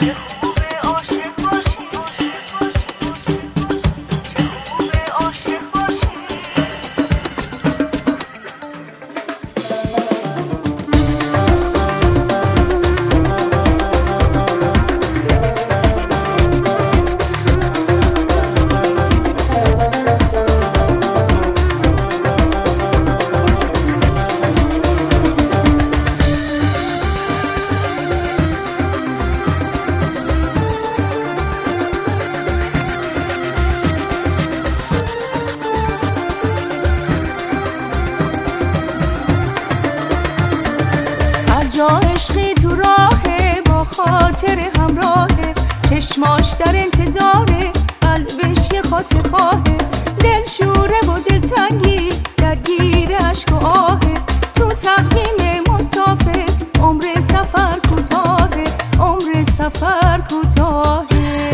جا عشقی تو راهه، با خاطر همراهه، چشماش در انتظاره، قلبش یه خاطر خواهه، دل شوره و دلتنگی درگیر عشق و آهه، تو تقویم مسافر عمر سفر کوتاهه، عمر سفر کوتاهه.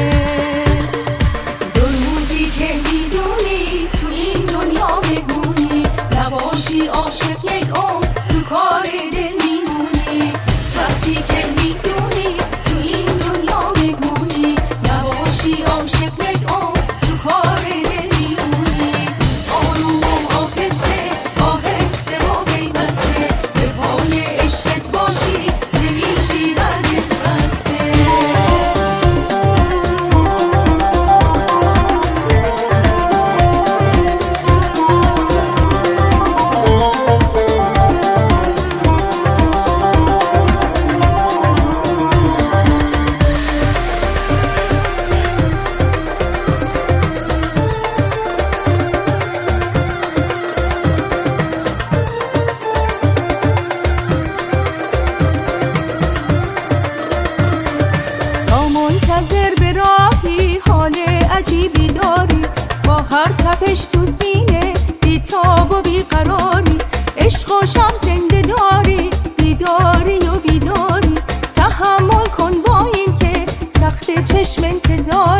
دو روزی که میدونی تو این دنیا مهمونی، نباشی عاشق یک عمر تو کار دل میمونی. وقتی که میدونی تو این دنیا مهمونی، نباشی عاشق یک عمر تو کار دل میمونی. آروم و آهسته آهسته و پیوسته به پای عشقت باشی، نمیشی هرگز خسته. منتظر به راهی حال عجیبی داری، با هر تپش تو سینه بیتاب و بیقراری، عشق و شب زنده داری، بیداری و بیداری، تحمل کن با این که سخت چشم انتظاری.